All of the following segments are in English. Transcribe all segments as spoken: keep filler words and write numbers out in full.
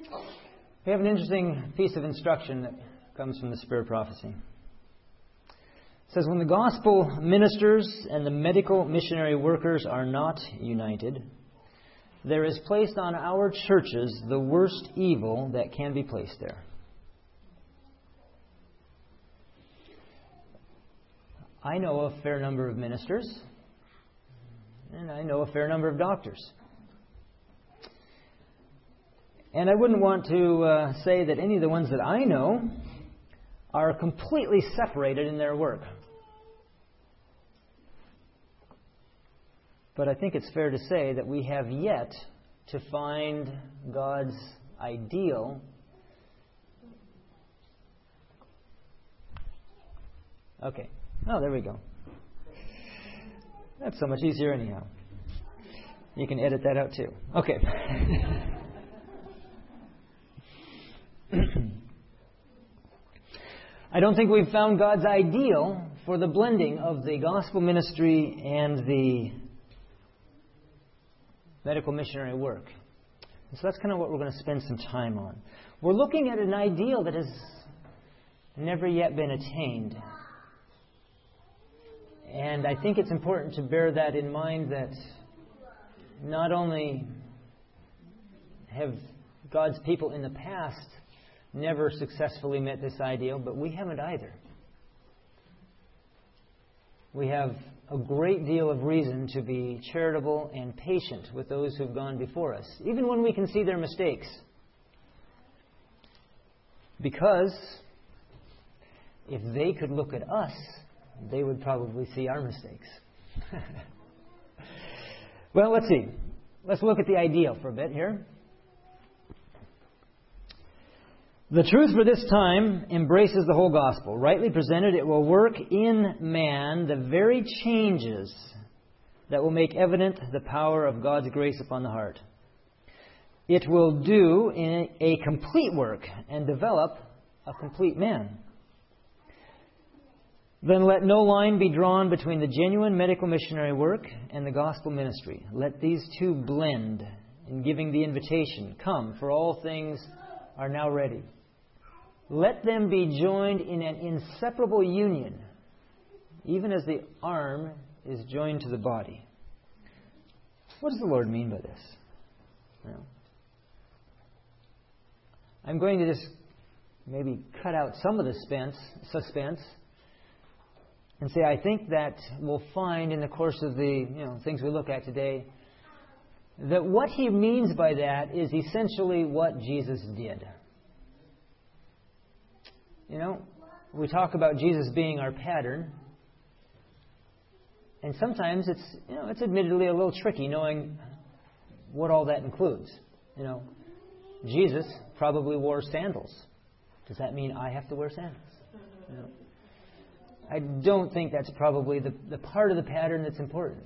We have an interesting piece of instruction that comes from the Spirit of Prophecy. It says, when the gospel ministers and the medical missionary workers are not united, there is placed on our churches the worst evil that can be placed there. I know a fair number of ministers, and I know a fair number of doctors. And I wouldn't want to uh, say that any of the ones that I know are completely separated in their work. But I think it's fair to say that we have yet to find God's ideal Okay. Oh, there we go. That's so much easier anyhow. You can edit that out too. Okay. I don't think we've found God's ideal for the blending of the gospel ministry and the medical missionary work. So that's kind of what we're going to spend some time on. We're looking at an ideal that has never yet been attained. And I think it's important to bear that in mind, that not only have God's people in the past never successfully met this ideal, but we haven't either. We have a great deal of reason to be charitable and patient with those who've gone before us, even when we can see their mistakes. Because if they could look at us, they would probably see our mistakes. Well, let's see. Let's look at the ideal for a bit here. The truth for this time embraces the whole gospel. Rightly presented, it will work in man the very changes that will make evident the power of God's grace upon the heart. It will do a complete work and develop a complete man. Then let no line be drawn between the genuine medical missionary work and the gospel ministry. Let these two blend in giving the invitation, "Come, for all things are now ready." Let them be joined in an inseparable union, even as the arm is joined to the body. What does the Lord mean by this? Well, I'm going to just maybe cut out some of the suspense, suspense and say I think that we'll find in the course of the you know things we look at today that what He means by that is essentially what Jesus did. You know, we talk about Jesus being our pattern, and sometimes it's you know it's admittedly a little tricky knowing what all that includes. You know, Jesus probably wore sandals. Does that mean I have to wear sandals? You know, I don't think that's probably the, the part of the pattern that's important.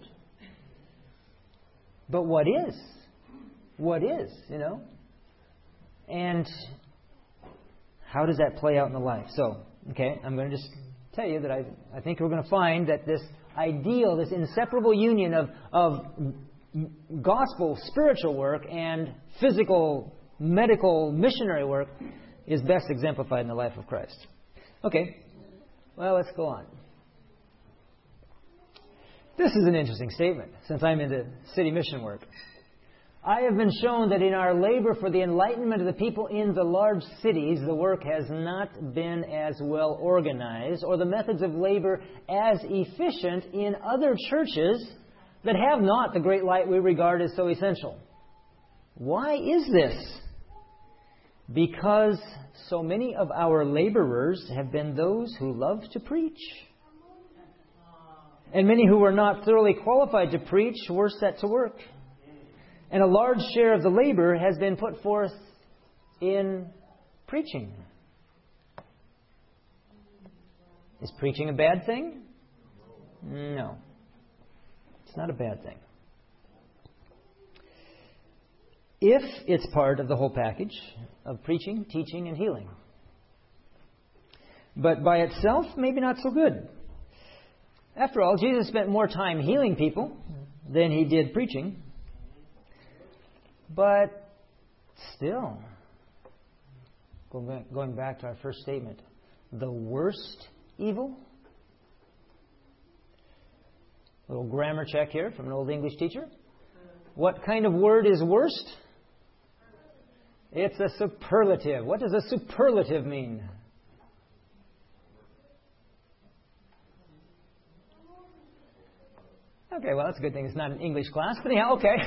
But what is? What is, you know? And how does that play out in the life? So, okay, I'm going to just tell you that I, I think we're going to find that this ideal, this inseparable union of, of gospel spiritual work and physical medical missionary work is best exemplified in the life of Christ. Okay, well, let's go on. This is an interesting statement, since I'm into city mission work. I have been shown that in our labor for the enlightenment of the people in the large cities, the work has not been as well organized, or the methods of labor as efficient in other churches that have not the great light we regard as so essential. Why is this? Because so many of our laborers have been those who love to preach. And many who were not thoroughly qualified to preach were set to work. And a large share of the labor has been put forth in preaching. Is preaching a bad thing? No. It's not a bad thing. If it's part of the whole package of preaching, teaching, and healing. But by itself, maybe not so good. After all, Jesus spent more time healing people than He did preaching. But still, going back to our first statement, the worst evil? A little grammar check here from an old English teacher. What kind of word is worst? It's a superlative. What does a superlative mean? Okay, well, that's a good thing. It's not an English class, but anyhow, okay.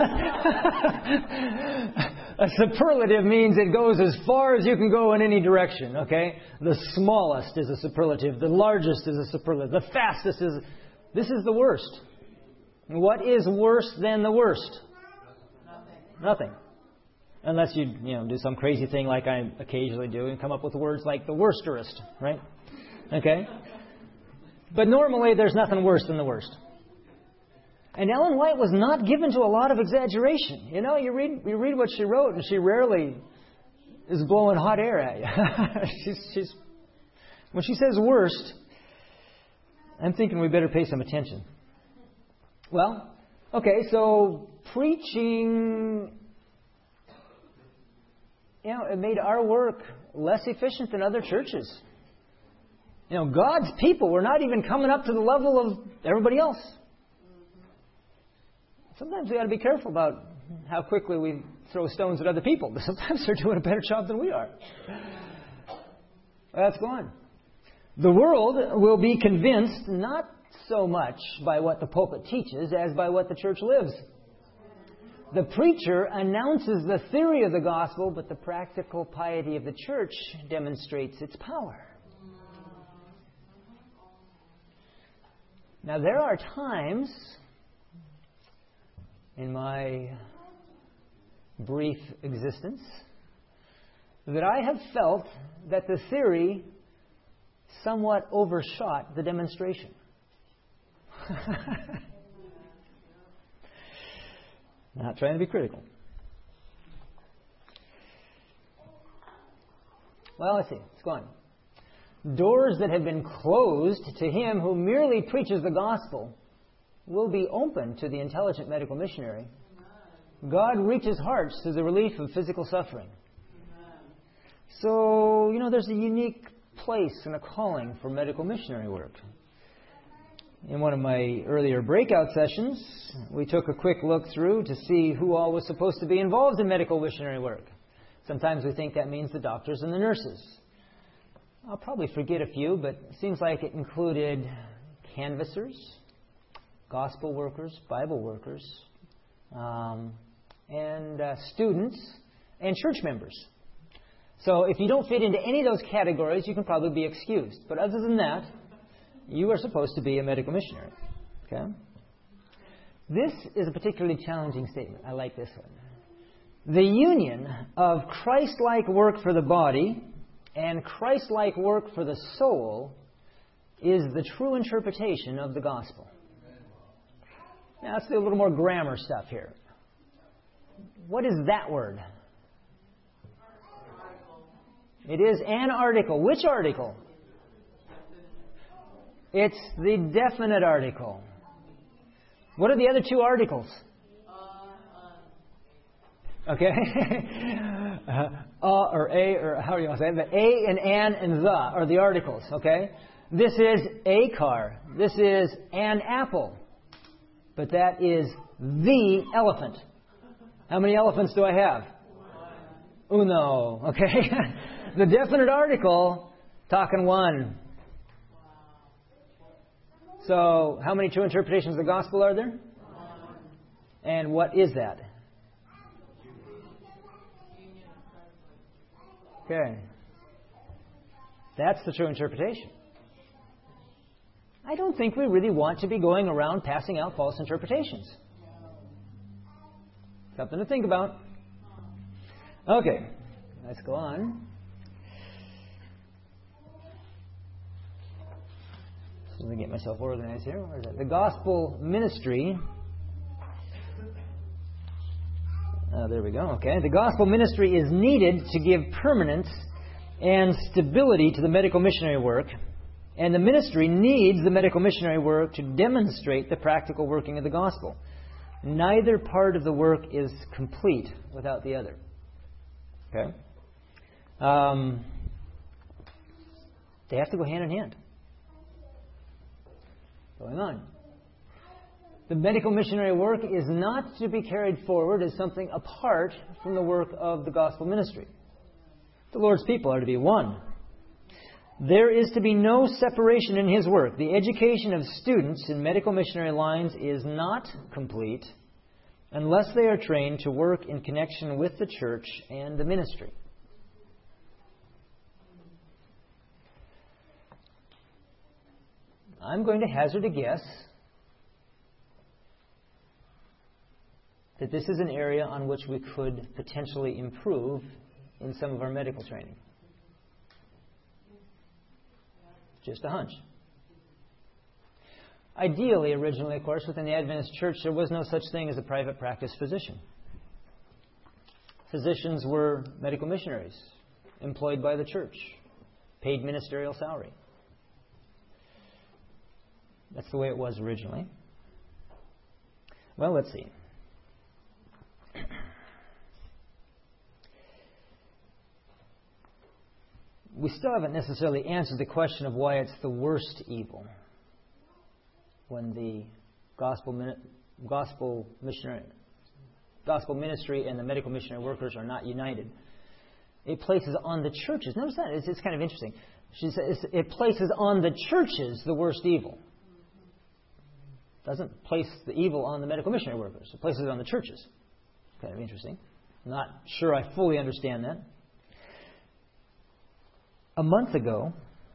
A superlative means it goes as far as you can go in any direction, okay? The smallest is a superlative. The largest is a superlative. The fastest is... This is the worst. What is worse than the worst? Nothing. Nothing. Unless you, you know, do some crazy thing like I occasionally do and come up with words like the worsterest, right? Okay? But normally there's nothing worse than the worst. And Ellen White was not given to a lot of exaggeration. You know, you read you read what she wrote, and she rarely is blowing hot air at you. she's, she's when she says worst, I'm thinking we better pay some attention. Well, okay, so preaching, you know, it made our work less efficient than other churches. You know, God's people were not even coming up to the level of everybody else. Sometimes we got to be careful about how quickly we throw stones at other people. But sometimes they're doing a better job than we are. Well, let's go on. The world will be convinced not so much by what the pulpit teaches as by what the church lives. The preacher announces the theory of the gospel, but the practical piety of the church demonstrates its power. Now, there are times in my brief existence that I have felt that the theory somewhat overshot the demonstration. Not trying to be critical. Well, let's see. Let's go on. Doors that have been closed to him who merely preaches the gospel will be open to the intelligent medical missionary. God reaches hearts to the relief of physical suffering. So, you know, there's a unique place and a calling for medical missionary work. In one of my earlier breakout sessions, we took a quick look through to see who all was supposed to be involved in medical missionary work. Sometimes we think that means the doctors and the nurses. I'll probably forget a few, but it seems like it included canvassers, gospel workers, Bible workers, um, and uh, students, and church members. So if you don't fit into any of those categories, you can probably be excused. But other than that, you are supposed to be a medical missionary. Okay? This is a particularly challenging statement. I like this one. The union of Christ-like work for the body and Christ-like work for the soul is the true interpretation of the gospel. Now, let's do a little more grammar stuff here. What is that word? It is an article. Which article? It's the definite article. What are the other two articles? Okay? uh, uh, or a, or how do you want to say it? But a and an and the are the articles. Okay? This is a car. This is an apple. But that is the elephant. How many elephants do I have? Uno. Okay? The definite article, talking one. So, how many true interpretations of the gospel are there? And what is that? Okay. That's the true interpretation. I don't think we really want to be going around passing out false interpretations. Something to think about. Okay, let's go on. So let me get myself organized here. Where is it? The gospel ministry. Oh, there we go. Okay. The gospel ministry is needed to give permanence and stability to the medical missionary work. And the ministry needs the medical missionary work to demonstrate the practical working of the gospel. Neither part of the work is complete without the other. Okay? Um, they have to go hand in hand. Going on. The medical missionary work is not to be carried forward as something apart from the work of the gospel ministry. The Lord's people are to be one. There is to be no separation in His work. The education of students in medical missionary lines is not complete unless they are trained to work in connection with the church and the ministry. I'm going to hazard a guess that this is an area on which we could potentially improve in some of our medical training. Just a hunch. Ideally, originally, of course, within the Adventist Church, there was no such thing as a private practice physician. Physicians were medical missionaries, employed by the church, paid ministerial salary. That's the way it was originally. Well, let's see. We still haven't necessarily answered the question of why it's the worst evil when the gospel, gospel, missionary, gospel ministry and the medical missionary workers are not united. It places on the churches. Notice that. It's, it's kind of interesting. She says it places on the churches the worst evil. It doesn't place the evil on the medical missionary workers. It places it on the churches. Kind of interesting. I'm not sure I fully understand that. A month ago,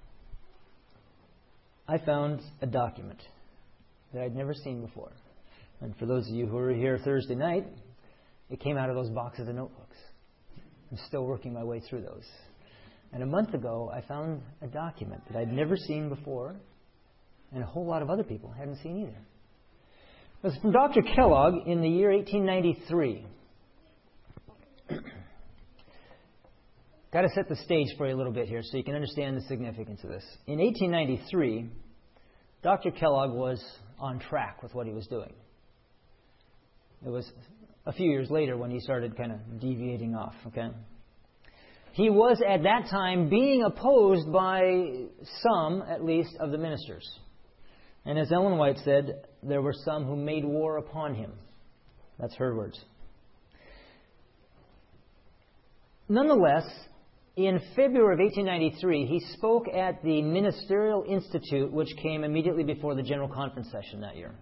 I found a document that I'd never seen before. And for those of you who were here Thursday night, it came out of those boxes of notebooks. I'm still working my way through those. And a month ago, I found a document that I'd never seen before, and a whole lot of other people hadn't seen either. It was from Doctor Kellogg in the year eighteen ninety-three. Got to set the stage for you a little bit here so you can understand the significance of this. In eighteen ninety-three, Doctor Kellogg was on track with what he was doing. It was a few years later when he started kind of deviating off, okay? He was at that time being opposed by some, at least, of the ministers. And as Ellen White said, there were some who made war upon him. That's her words. Nonetheless, in February of eighteen ninety-three, he spoke at the Ministerial Institute, which came immediately before the General Conference session that year.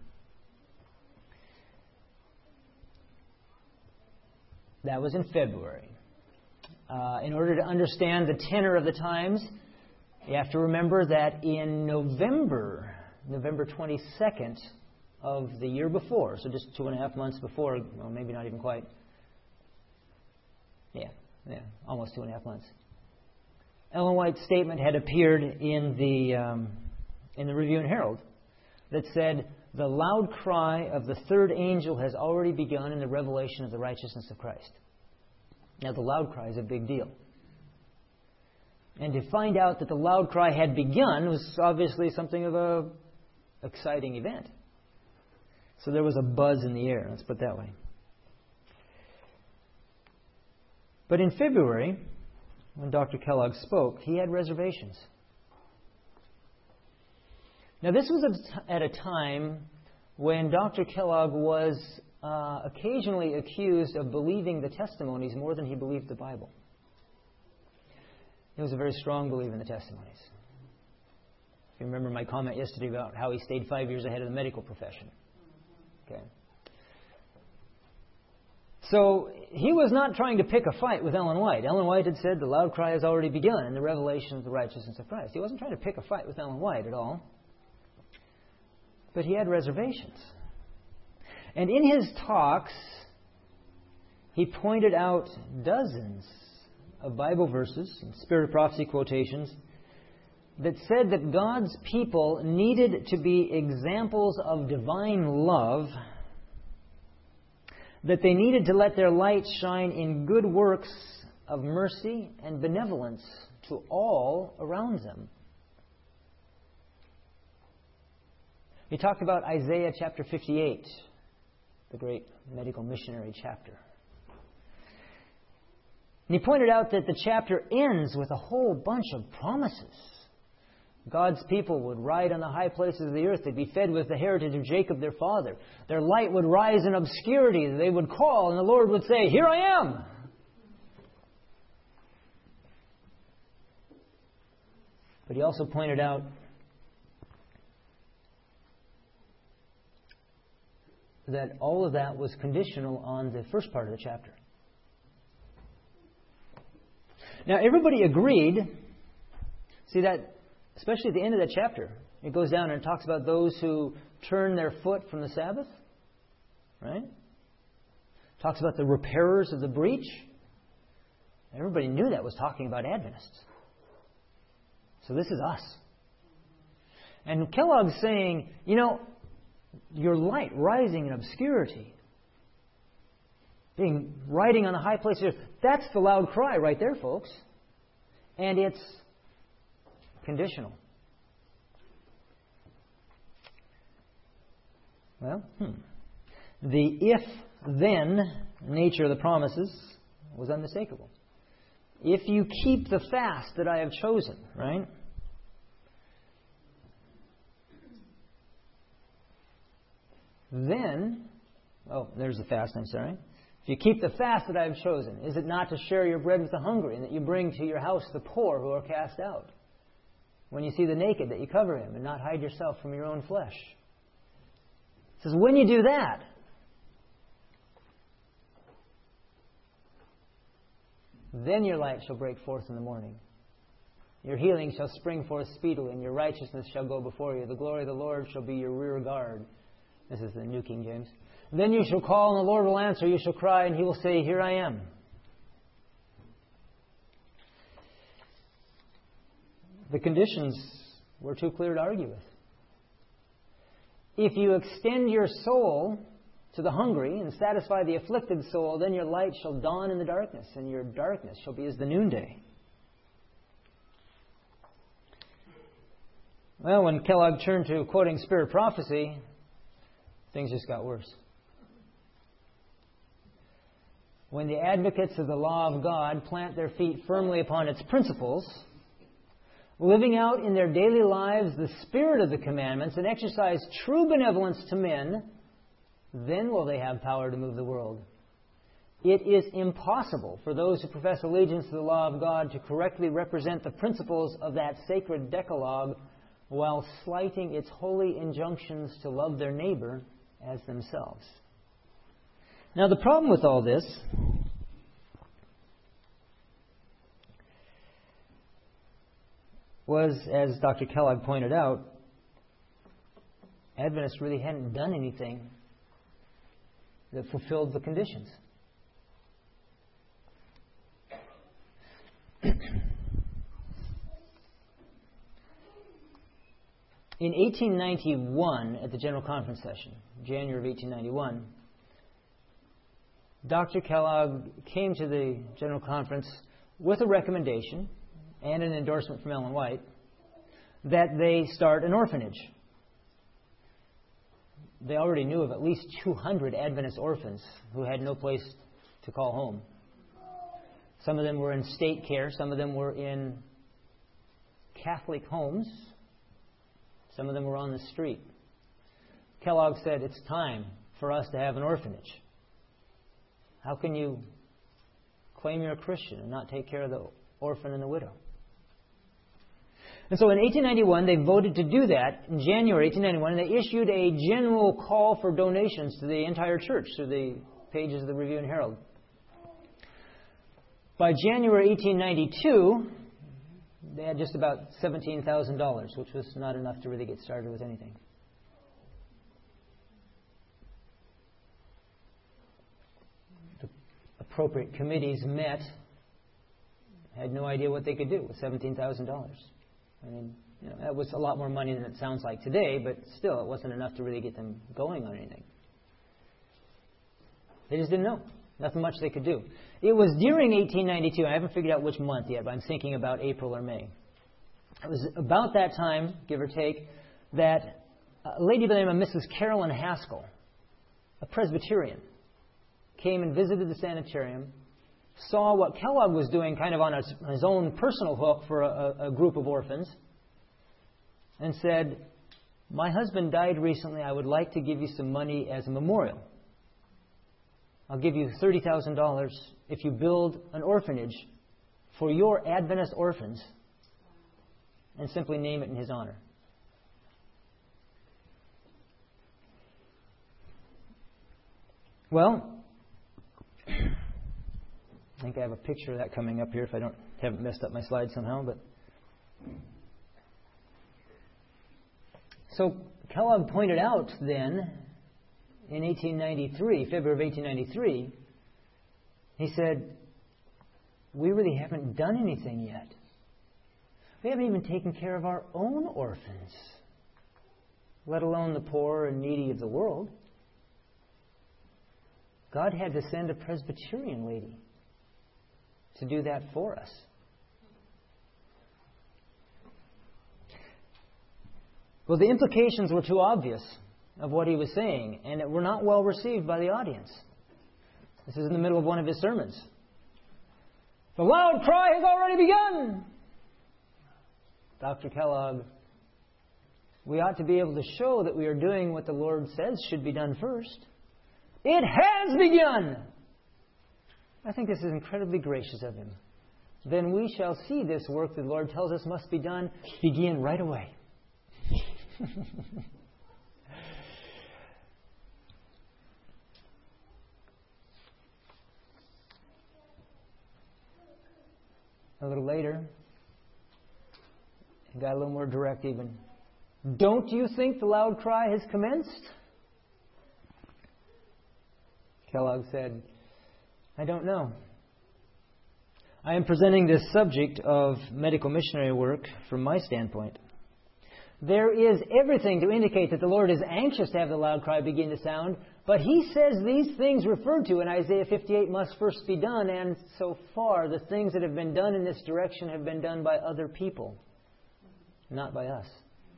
That was in February. Uh, in order to understand the tenor of the times, you have to remember that in November, November twenty-second of the year before, so just two and a half months before, well, maybe not even quite, yeah, yeah, almost two and a half months, Ellen White's statement had appeared in the um, in the Review and Herald that said, "The loud cry of the third angel has already begun in the revelation of the righteousness of Christ." Now, the loud cry is a big deal. And to find out that the loud cry had begun was obviously something of a exciting event. So there was a buzz in the air, let's put it that way. But in February, when Doctor Kellogg spoke, he had reservations. Now, this was at a time when Doctor Kellogg was uh, occasionally accused of believing the testimonies more than he believed the Bible. He was a very strong believer in the testimonies. If you remember my comment yesterday about how he stayed five years ahead of the medical profession. Okay. So he was not trying to pick a fight with Ellen White. Ellen White had said the loud cry has already begun in the revelation of the righteousness of Christ. He wasn't trying to pick a fight with Ellen White at all. But he had reservations. And in his talks, he pointed out dozens of Bible verses and Spirit of Prophecy quotations that said that God's people needed to be examples of divine love, that they needed to let their light shine in good works of mercy and benevolence to all around them. He talked about Isaiah chapter fifty-eight, the great medical missionary chapter. And he pointed out that the chapter ends with a whole bunch of promises. God's people would ride on the high places of the earth. They'd be fed with the heritage of Jacob, their father. Their light would rise in obscurity. They would call, and the Lord would say, "Here I am." But he also pointed out that all of that was conditional on the first part of the chapter. Now, everybody agreed. See that, especially at the end of that chapter, it goes down and it talks about those who turn their foot from the Sabbath, right? Talks about the repairers of the breach. Everybody knew that was talking about Adventists. So this is us. And Kellogg's saying, you know, your light rising in obscurity, being riding on the high places, that's the loud cry right there, folks. And it's conditional. Well, hmm. the if-then nature of the promises was unmistakable. If you keep the fast that I have chosen, right? Then, oh, there's the fast, I'm sorry. If you keep the fast that I have chosen, is it not to share your bread with the hungry, and that you bring to your house the poor who are cast out? When you see the naked, that you cover him, and not hide yourself from your own flesh. It says, when you do that, then your light shall break forth in the morning. Your healing shall spring forth speedily, and your righteousness shall go before you. The glory of the Lord shall be your rear guard. This is the New King James. Then you shall call, and the Lord will answer. You shall cry, and He will say, "Here I am." The conditions were too clear to argue with. If you extend your soul to the hungry and satisfy the afflicted soul, then your light shall dawn in the darkness, and your darkness shall be as the noonday. Well, when Kellogg turned to quoting Spirit prophecy, things just got worse. When the advocates of the law of God plant their feet firmly upon its principles, living out in their daily lives the spirit of the commandments and exercise true benevolence to men, then will they have power to move the world. It is impossible for those who profess allegiance to the law of God to correctly represent the principles of that sacred Decalogue while slighting its holy injunctions to love their neighbor as themselves. Now, the problem with all this was, as Doctor Kellogg pointed out, Adventists really hadn't done anything that fulfilled the conditions. In eighteen ninety-one, at the General Conference session, January of eighteen ninety-one, Doctor Kellogg came to the General Conference with a recommendation and an endorsement from Ellen White that they start an orphanage. They already knew of at least two hundred Adventist orphans who had no place to call home. Some of them were in state care. Some of them were in Catholic homes. Some of them were on the street. Kellogg said, it's time for us to have an orphanage. How can you claim you're a Christian and not take care of the orphan and the widow? And so in eighteen ninety-one, they voted to do that. In January eighteen ninety-one, they issued a general call for donations to the entire church through the pages of the Review and Herald. By January eighteen ninety-two, they had just about seventeen thousand dollars, which was not enough to really get started with anything. The appropriate committees met, had no idea what they could do with seventeen thousand dollars. I mean, you know, that was a lot more money than it sounds like today, but still, it wasn't enough to really get them going on anything. They just didn't know. Nothing much they could do. It was during eighteen ninety-two, I haven't figured out which month yet, but I'm thinking about April or May. It was about that time, give or take, that a lady by the name of Missus Carolyn Haskell, a Presbyterian, came and visited the sanitarium. saw what Kellogg was doing kind of on his, his own personal hook for a, a group of orphans and said, "My husband died recently. I would like to give you some money as a memorial. I'll give you thirty thousand dollars if you build an orphanage for your Adventist orphans and simply name it in his honor." Well, I think I have a picture of that coming up here if I don't haven't messed up my slide somehow. But so Kellogg pointed out then in eighteen ninety-three, February of eighteen ninety-three, he said, "We really haven't done anything yet. We haven't even taken care of our own orphans, let alone the poor and needy of the world." God had to send a Presbyterian lady to do that for us. Well, the implications were too obvious of what he was saying, and it were not well received by the audience. This is in the middle of one of his sermons. "The loud cry has already begun." Doctor Kellogg, we ought to be able to show that we are doing what the Lord says should be done first. It has begun. I think this is incredibly gracious of him. Then we shall see this work that the Lord tells us must be done begin right away. A little later, he got a little more direct even. "Don't you think the loud cry has commenced?" Kellogg said, "I don't know. I am presenting this subject of medical missionary work from my standpoint. There is everything to indicate that the Lord is anxious to have the loud cry begin to sound, but He says these things referred to in Isaiah fifty-eight must first be done, and so far the things that have been done in this direction have been done by other people, not by us."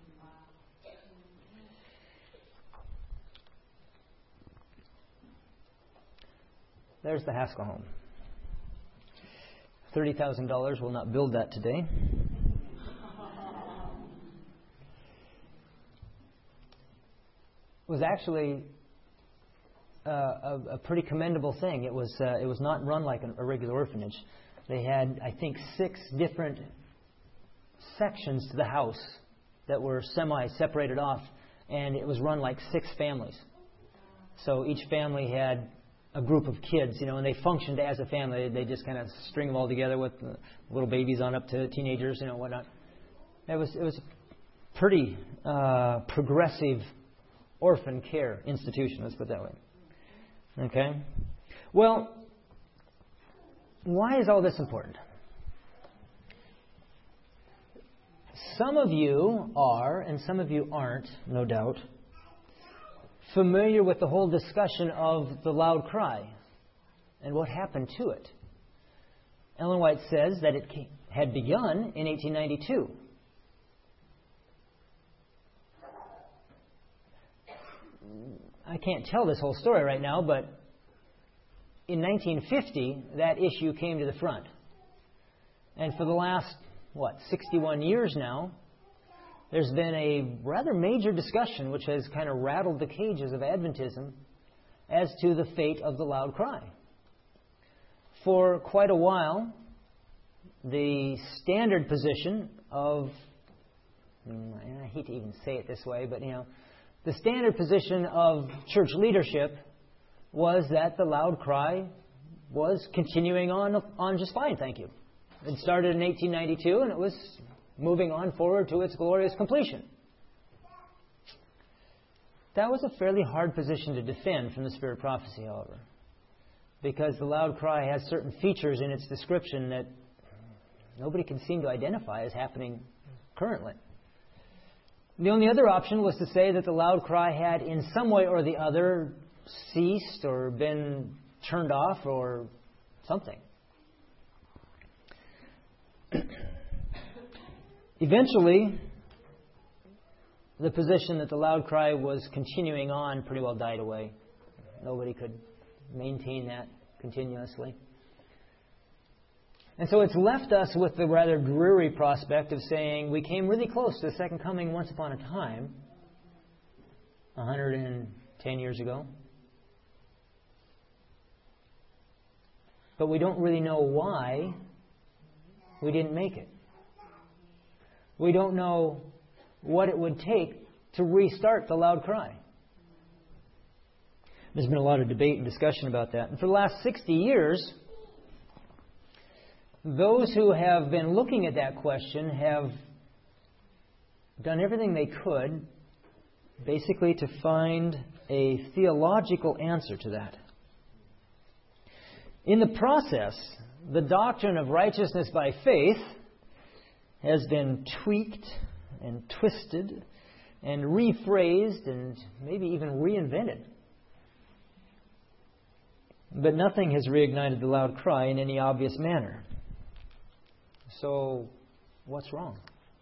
There's the Haskell home. thirty thousand dollars will not build that today. It was actually uh, a, a pretty commendable thing. It was uh, it was not run like a, a regular orphanage. They had, I think, six different sections to the house that were semi-separated off, and it was run like six families. So each family had a group of kids, you know, and they functioned as a family. They just kind of string them all together with uh, little babies on up to teenagers, you know, whatnot. It was it was a pretty uh, progressive orphan care institution, let's put it that way. Okay? Well, why is all this important? Some of you are, and some of you aren't, no doubt, familiar with the whole discussion of the loud cry and what happened to it. Ellen White says that it had begun in eighteen ninety-two. I can't tell this whole story right now, but in nineteen fifty, that issue came to the front. And for the last, what, sixty-one years now, there's been a rather major discussion which has kind of rattled the cages of Adventism as to the fate of the loud cry. For quite a while, the standard position of, I hate to even say it this way, but you know, the standard position of church leadership was that the loud cry was continuing on on just fine, thank you. It started in eighteen ninety-two, and it was moving on forward to its glorious completion. That was a fairly hard position to defend from the Spirit of Prophecy, however, because the loud cry has certain features in its description that nobody can seem to identify as happening currently. The only other option was to say that the loud cry had in some way or the other ceased or been turned off or something. Eventually, the position that the loud cry was continuing on pretty well died away. Nobody could maintain that continuously. And so it's left us with the rather dreary prospect of saying we came really close to the second coming once upon a time, one hundred ten years ago. But we don't really know why we didn't make it. We don't know what it would take to restart the loud cry. There's been a lot of debate and discussion about that. And for the last sixty years, those who have been looking at that question have done everything they could, basically, to find a theological answer to that. In the process, the doctrine of righteousness by faith has been tweaked and twisted and rephrased and maybe even reinvented. But nothing has reignited the loud cry in any obvious manner. So, what's wrong?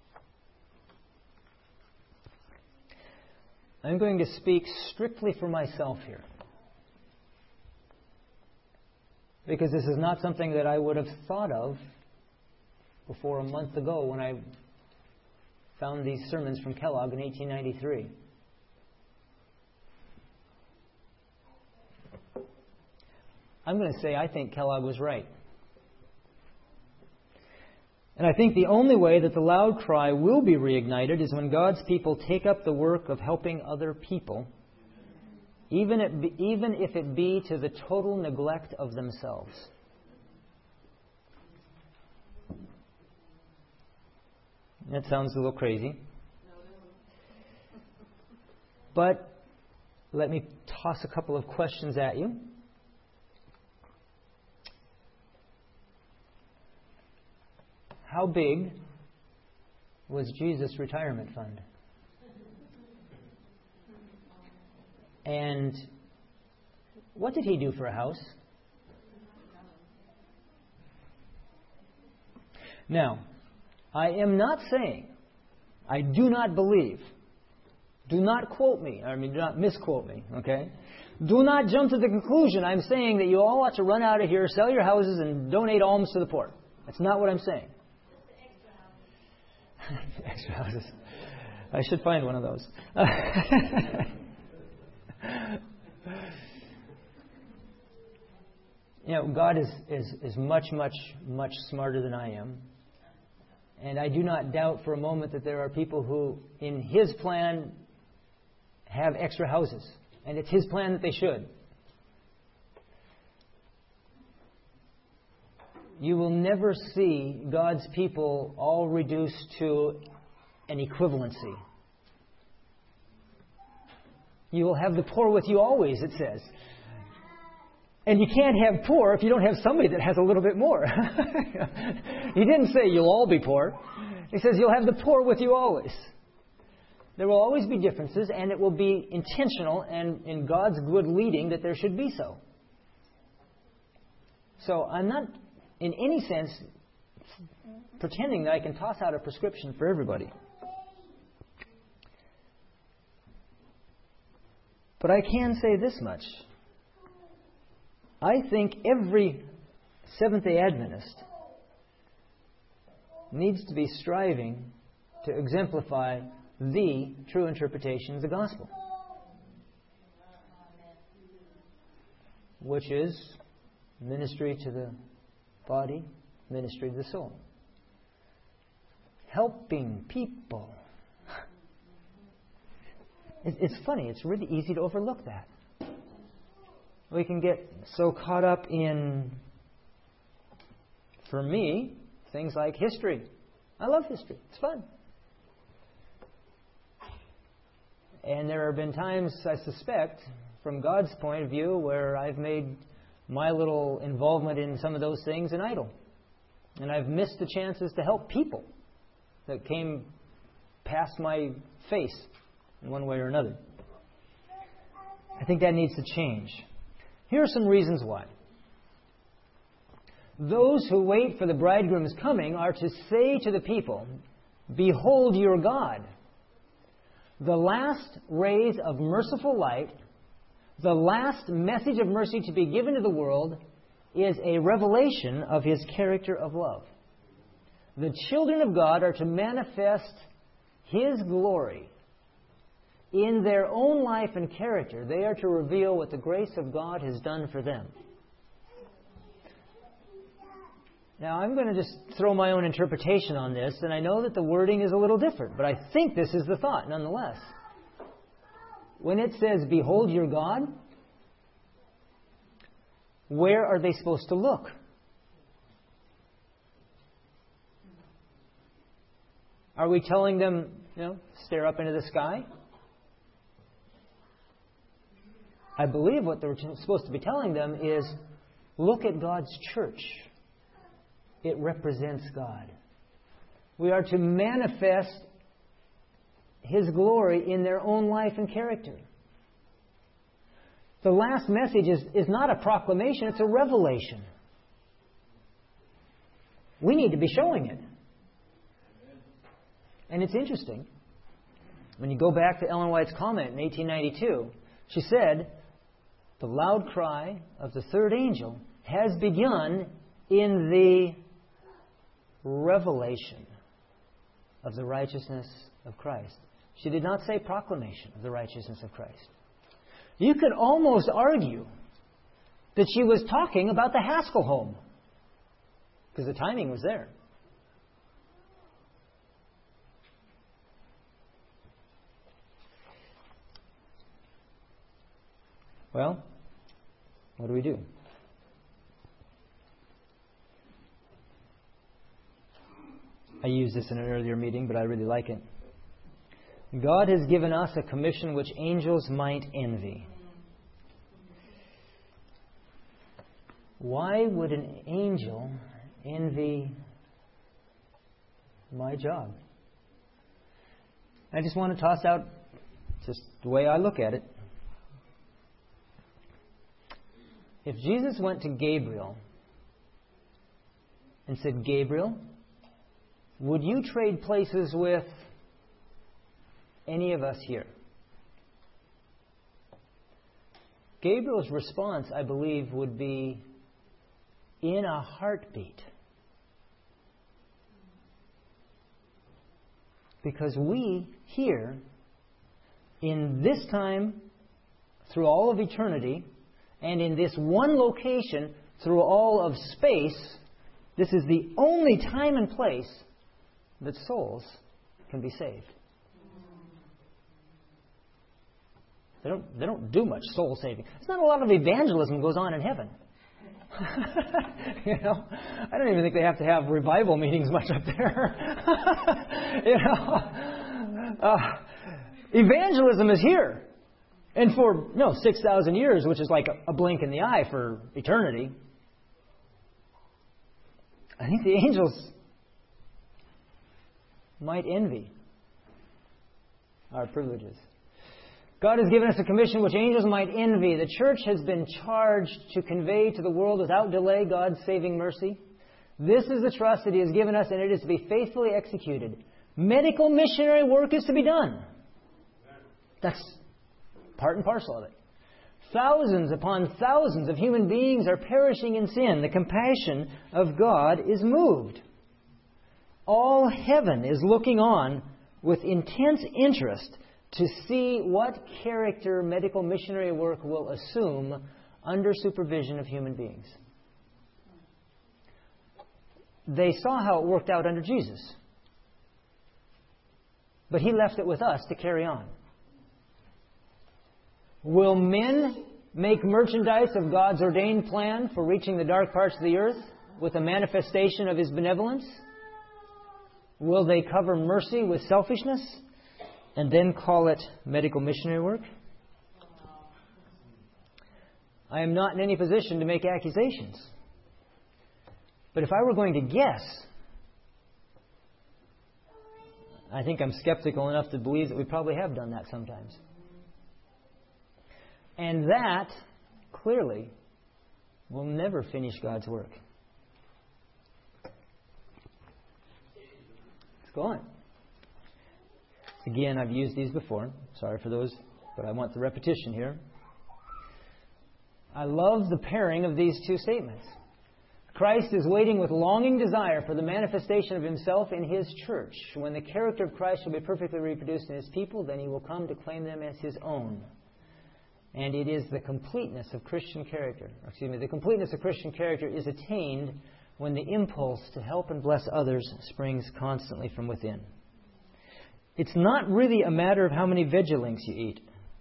I'm going to speak strictly for myself here, because this is not something that I would have thought of before a month ago when I found these sermons from Kellogg in eighteen ninety-three. I'm going to say I think Kellogg was right. And I think the only way that the loud cry will be reignited is when God's people take up the work of helping other people, even if, even if it be to the total neglect of themselves. That sounds a little crazy. But let me toss a couple of questions at you. How big was Jesus' retirement fund? And what did he do for a house? Now, I am not saying, I do not believe, do not quote me, I mean, do not misquote me, okay? Do not jump to the conclusion I'm saying that you all ought to run out of here, sell your houses, and donate alms to the poor. That's not what I'm saying. Extra houses. I should find one of those. You know, God is, is, is much, much, much smarter than I am. And I do not doubt for a moment that there are people who, in His plan, have extra houses. And it's His plan that they should. You will never see God's people all reduced to an equivalency. You will have the poor with you always, it says. And you can't have poor if you don't have somebody that has a little bit more. He didn't say you'll all be poor. He says you'll have the poor with you always. There will always be differences, and it will be intentional and in God's good leading that there should be so. So I'm not, in any sense, pretending that I can toss out a prescription for everybody. But I can say this much. I think every Seventh-day Adventist needs to be striving to exemplify the true interpretation of the gospel, which is ministry to the body, ministry to the soul. Helping people. It's funny, it's really easy to overlook that. We can get so caught up in, for me, things like history. I love history. It's fun. And there have been times, I suspect, from God's point of view, where I've made my little involvement in some of those things an idol. And I've missed the chances to help people that came past my face in one way or another. I think that needs to change. Here are some reasons why. Those who wait for the bridegroom's coming are to say to the people, "Behold your God." The last rays of merciful light, the last message of mercy to be given to the world, is a revelation of His character of love. The children of God are to manifest His glory in their own life and character. They are to reveal what the grace of God has done for them. Now, I'm going to just throw my own interpretation on this, and I know that the wording is a little different, but I think this is the thought nonetheless. When it says, "Behold your God," where are they supposed to look? Are we telling them, you know, stare up into the sky? I believe what they're supposed to be telling them is, look at God's church. It represents God. We are to manifest His glory in their own life and character. The last message is, is not a proclamation, it's a revelation. We need to be showing it. And it's interesting. When you go back to Ellen White's comment in eighteen ninety-two, she said, "The loud cry of the third angel has begun in the revelation of the righteousness of Christ." She did not say proclamation of the righteousness of Christ. You could almost argue that she was talking about the Haskell home, because the timing was there. Well, what do we do? I used this in an earlier meeting, but I really like it. God has given us a commission which angels might envy. Why would an angel envy my job? I just want to toss out just the way I look at it. If Jesus went to Gabriel and said, "Gabriel, would you trade places with any of us here?" Gabriel's response, I believe, would be in a heartbeat. Because we here, in this time, through all of eternity, and in this one location, through all of space, this is the only time and place that souls can be saved. They don't, they don't do much soul saving. There's not a lot of evangelism goes on in heaven. You know, I don't even think they have to have revival meetings much up there. You know, uh, evangelism is here. And for, you know, six thousand years, which is like a, a blink in the eye for eternity, I think the angels might envy our privileges. God has given us a commission which angels might envy. The church has been charged to convey to the world without delay God's saving mercy. This is the trust that He has given us, and it is to be faithfully executed. Medical missionary work is to be done. That's part and parcel of it. Thousands upon thousands of human beings are perishing in sin. The compassion of God is moved. All heaven is looking on with intense interest to see what character medical missionary work will assume under supervision of human beings. They saw how it worked out under Jesus. But He left it with us to carry on. Will men make merchandise of God's ordained plan for reaching the dark parts of the earth with a manifestation of His benevolence? Will they cover mercy with selfishness and then call it medical missionary work? I am not in any position to make accusations. But if I were going to guess, I think I'm skeptical enough to believe that we probably have done that sometimes. And that, clearly, will never finish God's work. Let's go on. Again, I've used these before. Sorry for those, but I want the repetition here. I love the pairing of these two statements. Christ is waiting with longing desire for the manifestation of Himself in His church. When the character of Christ shall be perfectly reproduced in His people, then He will come to claim them as His own. And it is the completeness of Christian character, or excuse me, the completeness of Christian character is attained when the impulse to help and bless others springs constantly from within. It's not really a matter of how many Vegelinks you eat.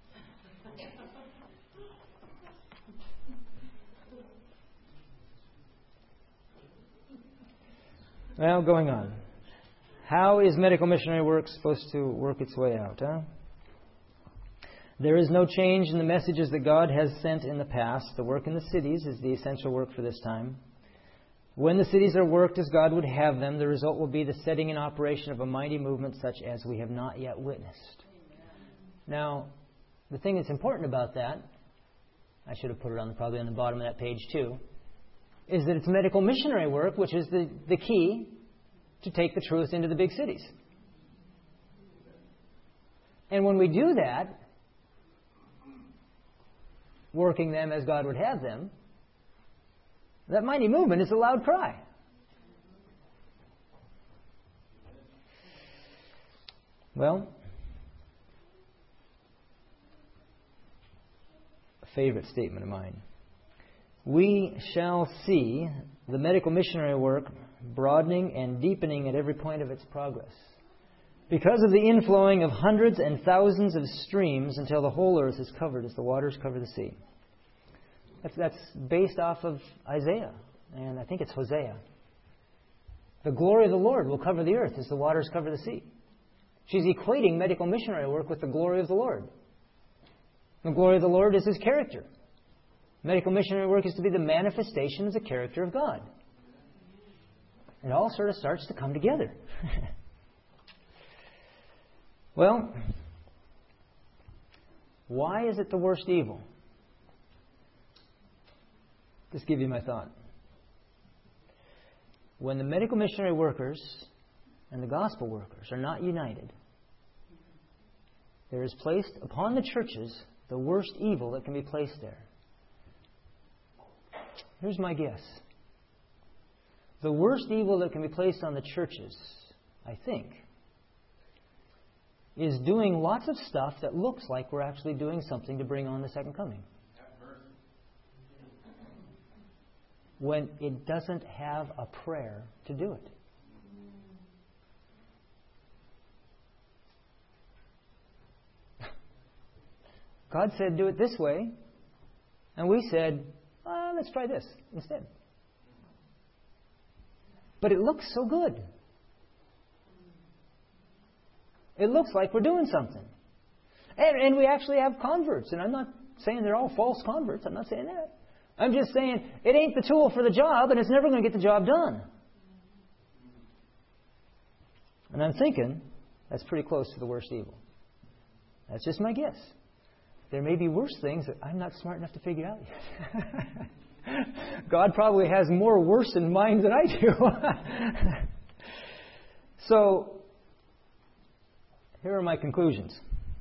Well, going on. How is medical missionary work supposed to work its way out? Huh? There is no change in the messages that God has sent in the past. The work in the cities is the essential work for this time. When the cities are worked as God would have them, the result will be the setting in operation of a mighty movement such as we have not yet witnessed. Now, the thing that's important about that, I should have put it on probably on the bottom of that page too, is that it's medical missionary work, which is the, the key to take the truth into the big cities. And when we do that, working them as God would have them, that mighty movement is a loud cry. Well, a favorite statement of mine. We shall see the medical missionary work broadening and deepening at every point of its progress, because of the inflowing of hundreds and thousands of streams until the whole earth is covered as the waters cover the sea. That's, that's based off of Isaiah, and I think it's Hosea. The glory of the Lord will cover the earth as the waters cover the sea. She's equating medical missionary work with the glory of the Lord. The glory of the Lord is His character. Medical missionary work is to be the manifestation of the character of God. It all sort of starts to come together. Well, why is it the worst evil? Just give you my thought. When the medical missionary workers and the gospel workers are not united, there is placed upon the churches the worst evil that can be placed there. Here's my guess. The worst evil that can be placed on the churches, I think, is doing lots of stuff that looks like we're actually doing something to bring on the second coming, when it doesn't have a prayer to do it. God said, do it this way. And we said, uh, let's try this instead. But it looks so good. It looks like we're doing something. And, and we actually have converts. And I'm not saying they're all false converts. I'm not saying that. I'm just saying it ain't the tool for the job, and it's never going to get the job done. And I'm thinking that's pretty close to the worst evil. That's just my guess. There may be worse things that I'm not smart enough to figure out yet. God probably has more worse in mind than I do. So, here are my conclusions.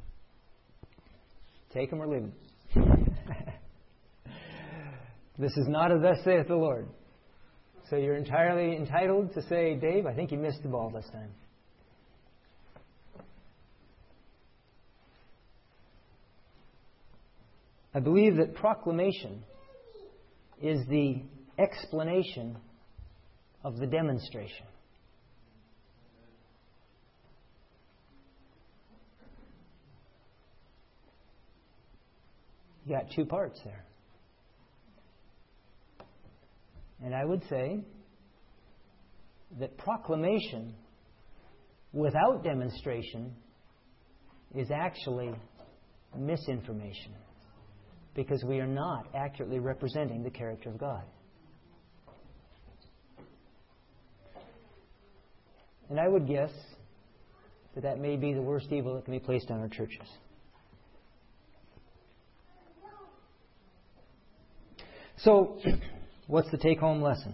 Take them or leave them. This is not a thus saith the Lord. So you're entirely entitled to say, Dave, I think you missed the ball this time. I believe that proclamation is the explanation of the demonstration. You got two parts there. And I would say that proclamation without demonstration is actually misinformation, because we are not accurately representing the character of God. And I would guess that that may be the worst evil that can be placed on our churches. So, what's the take-home lesson?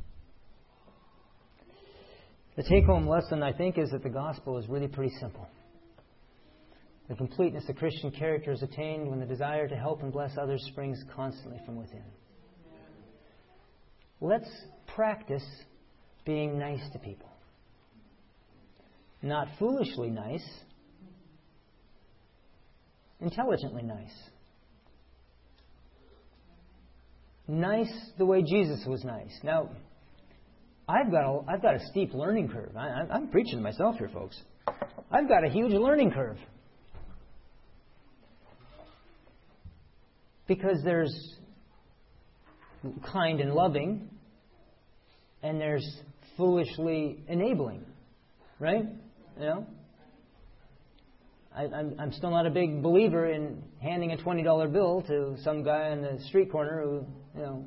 The take-home lesson, I think, is that the gospel is really pretty simple. The completeness of Christian character is attained when the desire to help and bless others springs constantly from within. Let's practice being nice to people. Not foolishly nice, intelligently nice. Nice the way Jesus was nice. Now, I've got a, I've got a steep learning curve. I, I'm preaching to myself here, folks. I've got a huge learning curve. Because there's kind and loving, and there's foolishly enabling, right? You know, I, I'm, I'm still not a big believer in handing a twenty dollar bill to some guy on the street corner who, you know,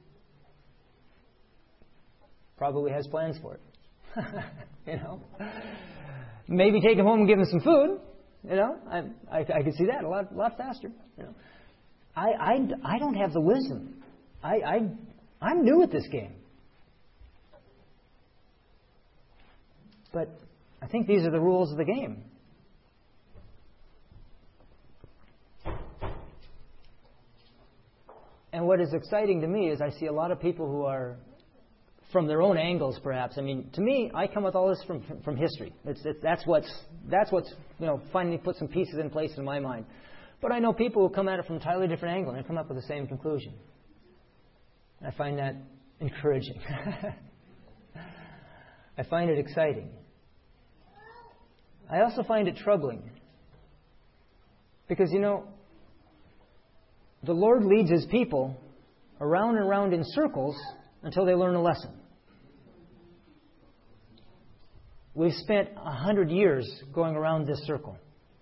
probably has plans for it. You know, maybe take him home and give him some food. You know, I I, I could see that a lot a lot faster. You know, I I, I don't have the wisdom. I, I I'm new at this game, but I think these are the rules of the game. And what is exciting to me is I see a lot of people who are, from their own angles, perhaps. I mean, to me, I come with all this from from history. It's, it's, that's what's that's what's you know finally put some pieces in place in my mind. But I know people who come at it from an entirely different angle and come up with the same conclusion. I find that encouraging. I find it exciting. I also find it troubling. Because, you know, the Lord leads His people around and around in circles until they learn a lesson. We've spent a hundred years going around this circle.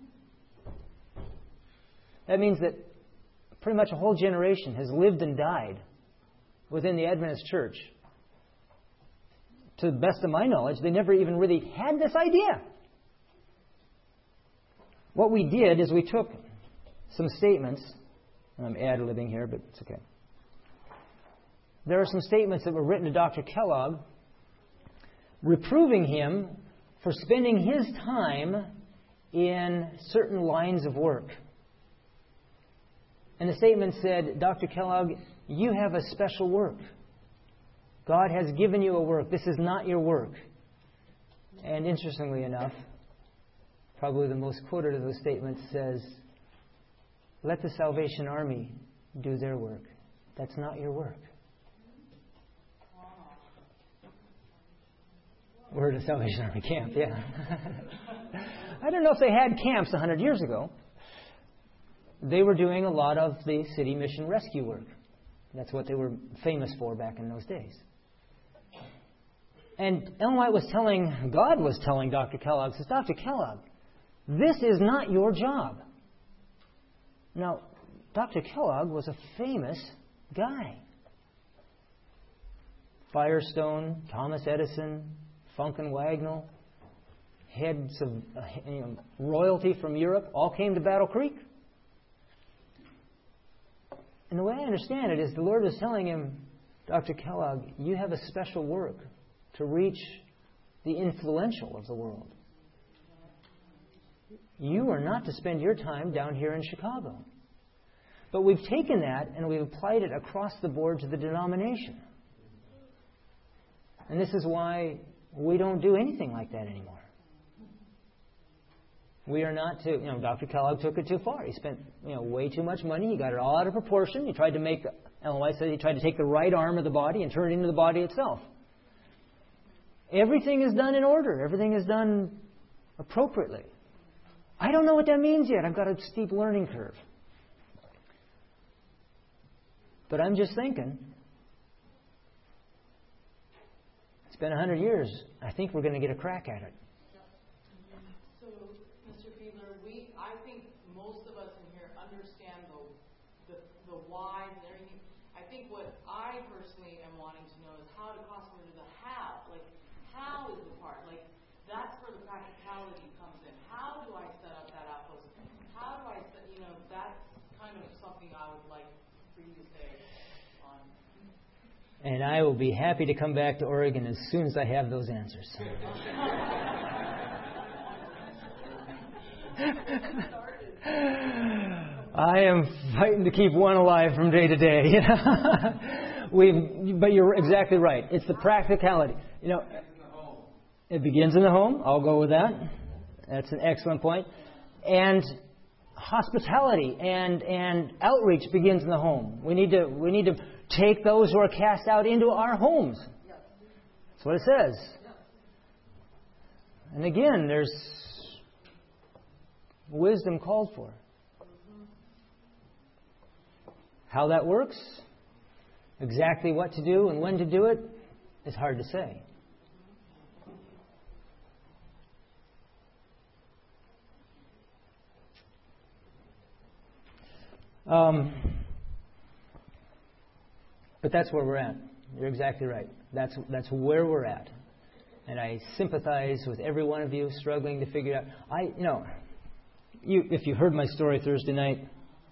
That means that pretty much a whole generation has lived and died within the Adventist Church. To the best of my knowledge, they never even really had this idea. What we did is we took some statements, and I'm ad-libbing here, but it's okay. There are some statements that were written to Doctor Kellogg reproving him for spending his time in certain lines of work. And the statement said, Doctor Kellogg, you have a special work. God has given you a work. This is not your work. And interestingly enough, probably the most quoted of those statements says, let the Salvation Army do their work. That's not your work. We're at a Salvation Army camp, yeah. I don't know if they had camps a hundred years ago. They were doing a lot of the city mission rescue work. That's what they were famous for back in those days. And Ellen White was telling, God was telling Doctor Kellogg, says, Doctor Kellogg, this is not your job. Now, Doctor Kellogg was a famous guy. Firestone, Thomas Edison, Funk and Wagnall, heads of uh, you know, royalty from Europe, all came to Battle Creek. And the way I understand it is the Lord was telling him, Doctor Kellogg, you have a special work to reach the influential of the world. You are not to spend your time down here in Chicago. But we've taken that and we've applied it across the board to the denomination. And this is why we don't do anything like that anymore. We are not to, you know, Doctor Kellogg took it too far. He spent, you know, way too much money. He got it all out of proportion. He tried to make, Ellen White said he tried to take the right arm of the body and turn it into the body itself. Everything is done in order. Everything is done appropriately. I don't know what that means yet. I've got a steep learning curve. But I'm just thinking, it's been a hundred years. I think we're going to get a crack at it. So, Mister Fiedler, we, I think most of us in here understand the, the, the why and everything. I think what I personally am wanting to know is how to cross over to the how. Like, how is the part? Like, that's where the practicality comes in. How do I set up that outpost? How do I set, you know, that's kind of something I would like for you to say on. And I will be happy to come back to Oregon as soon as I have those answers. I am fighting to keep one alive from day to day. we, but you're exactly right. It's the practicality. You know, it begins in the home. I'll go with that. That's an excellent point. And hospitality and and outreach begins in the home. We need to we need to take those who are cast out into our homes. That's what it says. And again, there's wisdom called for. How that works, exactly what to do and when to do it, is hard to say. Um, but that's where we're at. You're exactly right. That's that's where we're at. And I sympathize with every one of you struggling to figure out. I, you know, you if you heard my story Thursday night,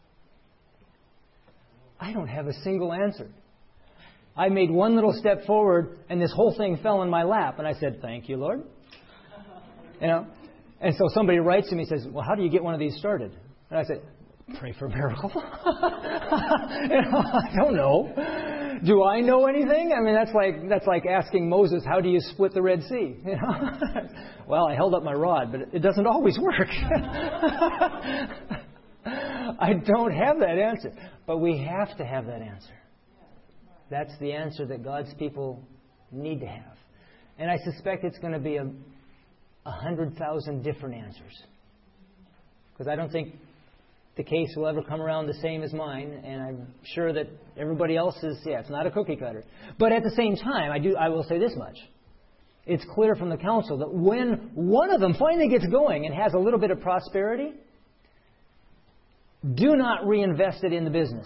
I don't have a single answer. I made one little step forward, and this whole thing fell in my lap, and I said, "Thank you, Lord." You know, and so somebody writes to me and says, "Well, how do you get one of these started?" And I said, "Pray for a miracle." You know, I don't know. Do I know anything? I mean, that's like that's like asking Moses, "How do you split the Red Sea?" You know? Well, I held up my rod, but it doesn't always work. I don't have that answer, but we have to have that answer. That's the answer that God's people need to have, and I suspect it's going to be a, a hundred thousand different answers, because I don't think the case will ever come around the same as mine, and I'm sure that everybody else is, yeah, it's not a cookie cutter. But at the same time, I do, I will say this much. It's clear from the council that when one of them finally gets going and has a little bit of prosperity, do not reinvest it in the business.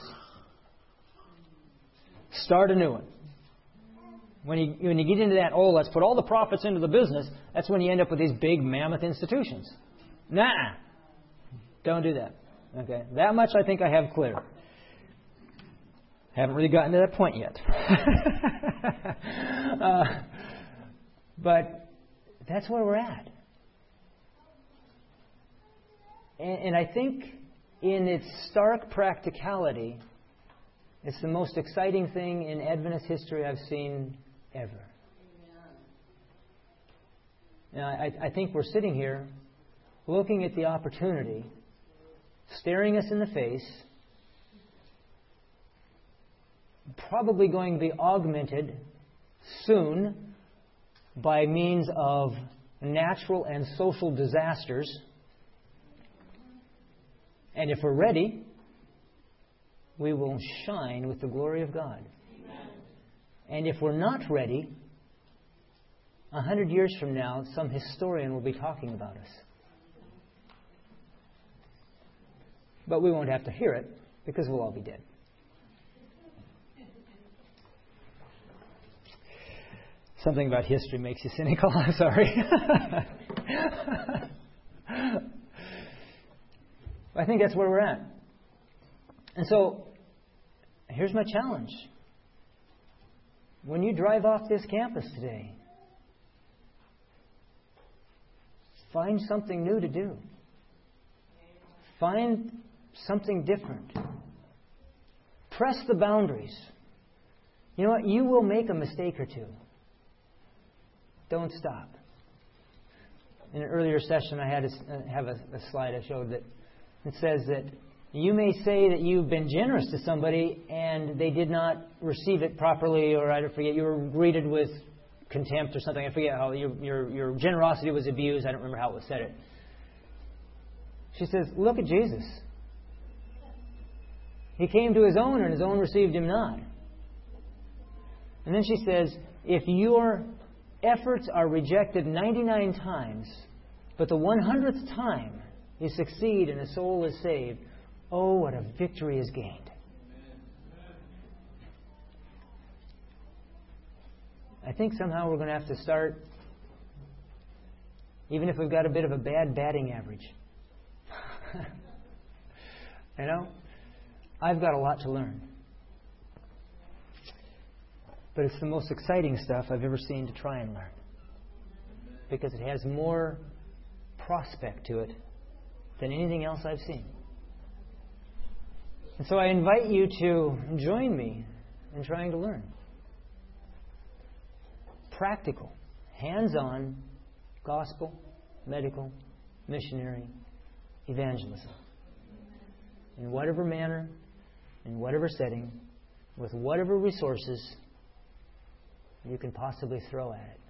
Start a new one. When you, when you get into that, oh, let's put all the profits into the business, that's when you end up with these big mammoth institutions. Nah, don't do that. Okay, that much I think I have clear. Haven't really gotten to that point yet. uh, but that's where we're at. And, and I think in its stark practicality, it's the most exciting thing in Adventist history I've seen ever. Now, I, I think we're sitting here looking at the opportunity, staring us in the face, probably going to be augmented soon by means of natural and social disasters. And if we're ready, we will shine with the glory of God. Amen. And if we're not ready, a hundred years from now, some historian will be talking about us. But we won't have to hear it, because we'll all be dead. Something about history makes you cynical. I'm sorry. I think that's where we're at. And so, here's my challenge. When you drive off this campus today, find something new to do. Find something different. Press the boundaries. You know what? You will make a mistake or two. Don't stop. In an earlier session, I had a, have a, a slide I showed that it says that you may say that you've been generous to somebody and they did not receive it properly, or I forget, you were greeted with contempt or something. I forget how your your, your generosity was abused. I don't remember how it was said. It. She says, look at Jesus. He came to His own, and His own received Him not. And then she says, if your efforts are rejected ninety-nine times, but the one hundredth time you succeed and a soul is saved, oh, what a victory is gained. I think somehow we're going to have to start, even if we've got a bit of a bad batting average. You know, I've got a lot to learn. But it's the most exciting stuff I've ever seen to try and learn. Because it has more prospect to it than anything else I've seen. And so I invite you to join me and trying to learn. Practical, hands-on, gospel, medical, missionary, evangelism. In whatever manner, in whatever setting, with whatever resources you can possibly throw at it.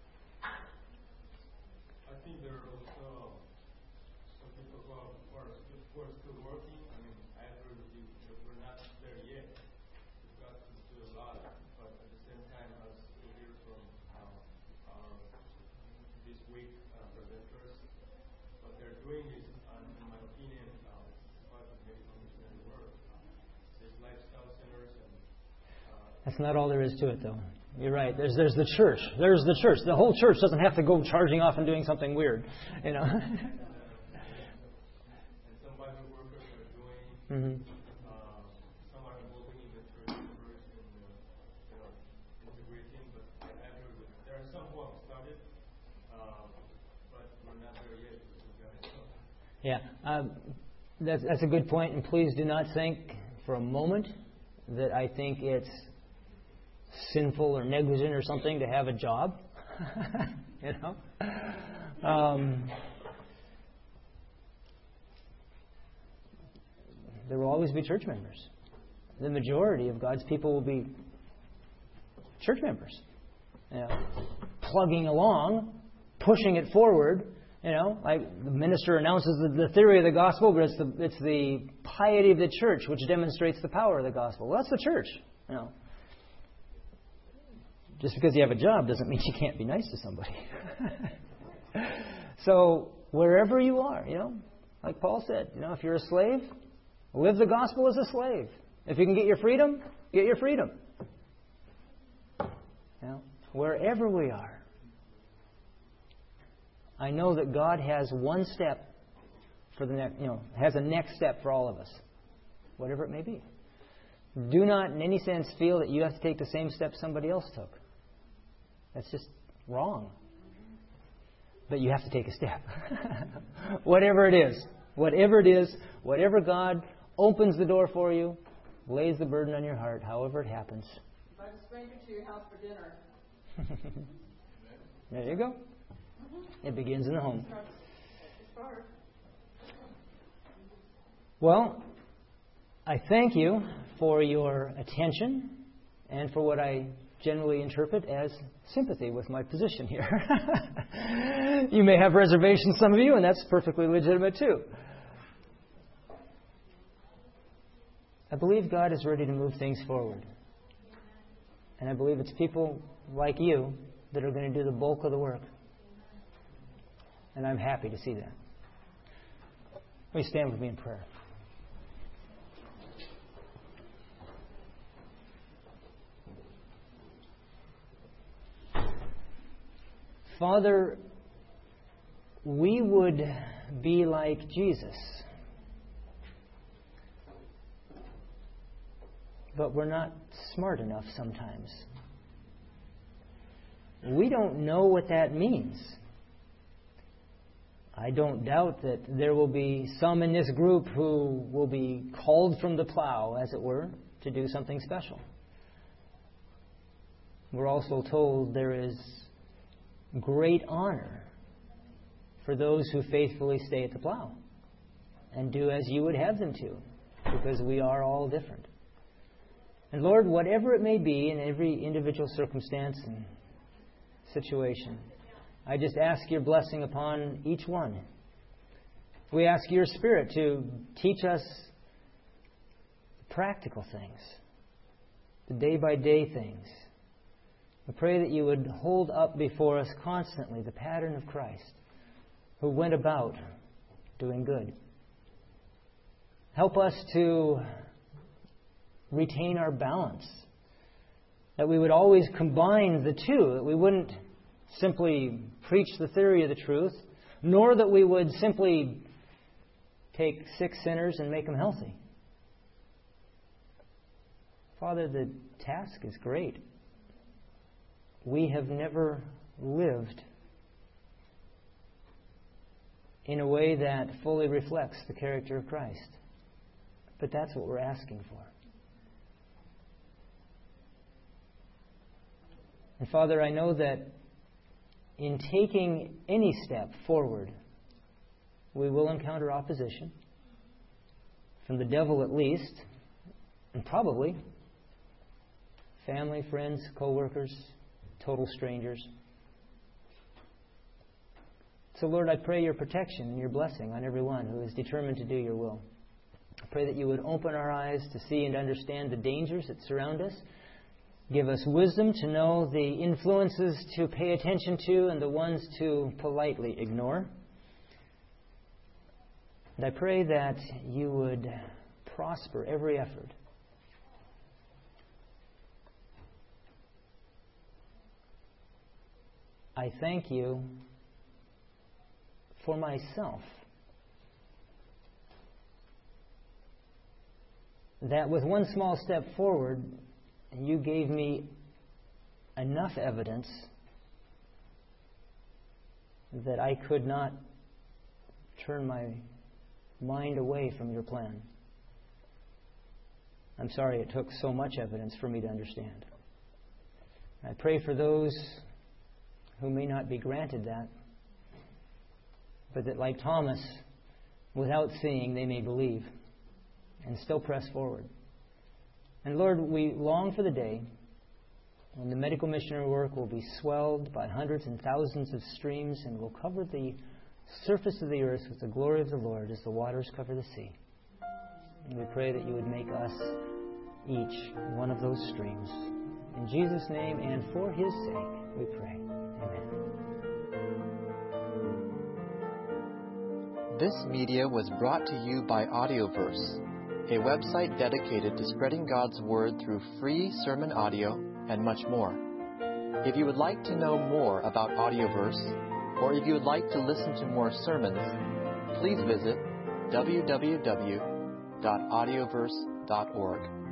I think there are also some people who are, who are, who are still working. I mean, I agree with you that we're not there yet. We've got to do a lot, but at the same time, as we hear from uh, our this week uh, presenters, what they're doing is, um, in my opinion, uh, part of medical missionary work. There's lifestyle centers and. Uh, That's not all there is to it, though. You're right. There's there's the church. There's the church. The whole church doesn't have to go charging off and doing something weird, you know. And some Bible workers are doing. Mm-hmm. Uh, some are involving in the church members and uh, you know integrating. But I agree with there are some who have started, uh, but we're not there yet. Yeah, um, that's that's a good point. And please do not think for a moment that I think it's sinful or negligent or something to have a job. You know? Um, there will always be church members. The majority of God's people will be church members. You know, plugging along, pushing it forward. You know, like the minister announces the, the theory of the gospel, but it's the it's the piety of the church which demonstrates the power of the gospel. Well, that's the church. You know. Just because you have a job doesn't mean you can't be nice to somebody. So wherever you are, you know, like Paul said, you know, if you're a slave, live the gospel as a slave. If you can get your freedom, get your freedom. You know, wherever we are, I know that God has one step for the next, you know, has a next step for all of us, whatever it may be. Do not, in any sense, feel that you have to take the same step somebody else took. That's just wrong. But you have to take a step. Whatever it is. Whatever it is. Whatever God opens the door for you, lays the burden on your heart, however it happens. If I'm a stranger to your house for dinner. There you go. It begins in the home. Well, I thank you for your attention and for what I generally interpret as sympathy with my position here. You may have reservations, some of you, and that's perfectly legitimate too. I believe God is ready to move things forward. And I believe it's people like you that are going to do the bulk of the work. And I'm happy to see that. Will you stand with me in prayer? Father, we would be like Jesus, but we're not smart enough sometimes. We don't know what that means. I don't doubt that there will be some in this group who will be called from the plow, as it were, to do something special. We're also told there is great honor for those who faithfully stay at the plow and do as you would have them to, because we are all different. And Lord, whatever it may be in every individual circumstance and situation, I just ask your blessing upon each one. We ask your Spirit to teach us practical things, the day-by-day things. I pray that you would hold up before us constantly the pattern of Christ, who went about doing good. Help us to retain our balance, that we would always combine the two, that we wouldn't simply preach the theory of the truth, nor that we would simply take sick sinners and make them healthy. Father, the task is great. We have never lived in a way that fully reflects the character of Christ. But that's what we're asking for. And Father, I know that in taking any step forward, we will encounter opposition, from the devil at least, and probably family, friends, co-workers, total strangers. So Lord, I pray your protection and your blessing on everyone who is determined to do your will. I pray that you would open our eyes to see and understand the dangers that surround us. Give us wisdom to know the influences to pay attention to and the ones to politely ignore. And I pray that you would prosper every effort. I thank you for myself, that with one small step forward, you gave me enough evidence that I could not turn my mind away from your plan. I'm sorry it took so much evidence for me to understand. I pray for those who may not be granted that, but that, like Thomas, without seeing, they may believe and still press forward. And Lord, we long for the day when the medical missionary work will be swelled by hundreds and thousands of streams and will cover the surface of the earth with the glory of the Lord as the waters cover the sea. And we pray that you would make us each one of those streams. In Jesus' name and for his sake, we pray. Amen. This media was brought to you by Audioverse, a website dedicated to spreading God's Word through free sermon audio and much more. If you would like to know more about Audioverse, or if you would like to listen to more sermons, please visit w w w dot audioverse dot org.